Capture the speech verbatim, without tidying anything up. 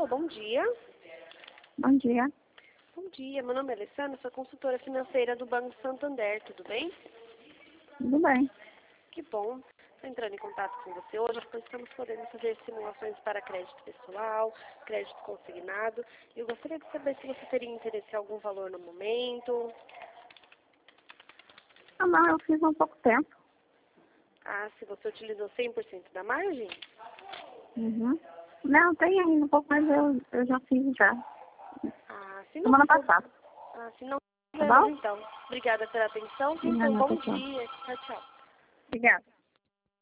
bom dia. Bom dia. Bom dia, meu nome é Alessandra, sou consultora financeira do Banco Santander, tudo bem? Tudo bem. Que bom. Estou entrando em contato com você hoje, pois estamos podendo fazer simulações para crédito pessoal, crédito consignado. Eu gostaria de saber se você teria interesse em algum valor no momento. Ah, não, eu fiz há um pouco tempo. Ah, se você utilizou cem por cento da margem? Uhum. Não, tem ainda um pouco, mas eu, eu já fiz já. Ah, se não Semana for- passada. Ah, se não, Tá bom? então. Obrigada pela atenção. Tenha um Não, bom tá bom. dia. Tchau, tchau. Obrigada.